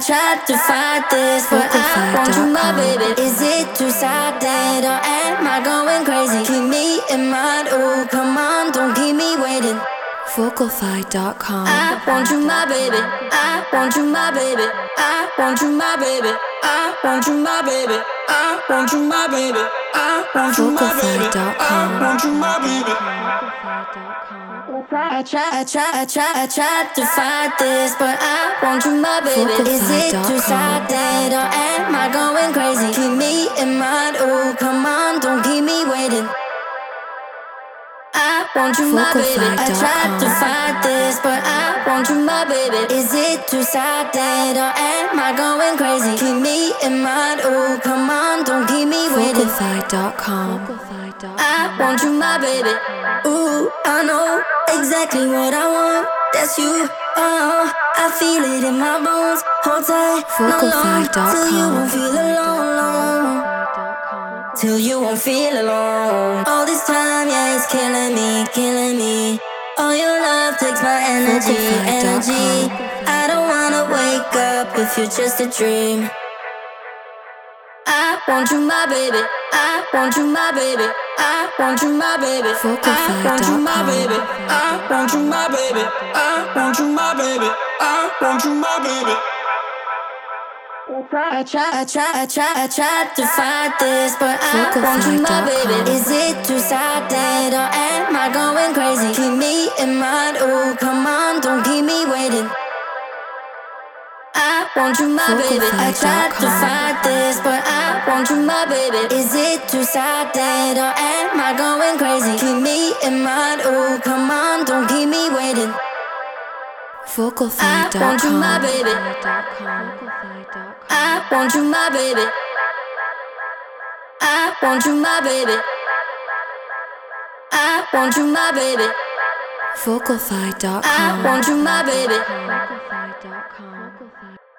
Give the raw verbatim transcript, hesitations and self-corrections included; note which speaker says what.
Speaker 1: tried to fight this, but I want you, my baby. Is it too sudden or am I going crazy? Keep me in mind, oh come on, don't keep me waiting.
Speaker 2: Vocalfy dot com.
Speaker 1: I want you, my baby. I want you, my baby. I want you, my baby. I want you, my baby. I want you, my baby. I want you, my baby. I want you, my baby. I try, I try, I try, I tried to fight this, but I want you, my baby. Is it too sudden or am I going crazy? Keep me in mind, oh come on, don't keep me waiting. I want you, my baby. I tried to fight this, but I want you, my baby. Is it too sudden or am I going crazy? Keep me in mind, oh come on, don't keep me waiting.
Speaker 2: Vocalfy dot com.
Speaker 1: I want you, my baby. Ooh, I know exactly what I want. That's you. Oh, I feel it in my bones. Hold tight, not long, till you won't feel alone. Till you won't feel alone. All this time, yeah, it's killing me, killing me. All your love takes my energy, energy. I don't wanna wake up if you're just a dream. I want you, my baby. I want you, my baby. I want you, my baby. I want you, my baby. I want you, my baby. I want you, my baby. I want you, my baby. I try, I try, I try, I tried to fight this, but I want you, my baby. Is it too sudden or am I going crazy? Keep me in mind, oh come on, don't keep me waiting. I want you, my baby. I tried to fight this, but I want you, my baby. Is it too sudden or am I going crazy? Keep me in mind, oh come on, don't keep me waiting.
Speaker 2: Vocalfy dot com.
Speaker 1: I want you, my baby. I want you, my baby. I want you, my baby. I want you, my baby.
Speaker 2: Vocalfy dot com.
Speaker 1: I want you, my baby.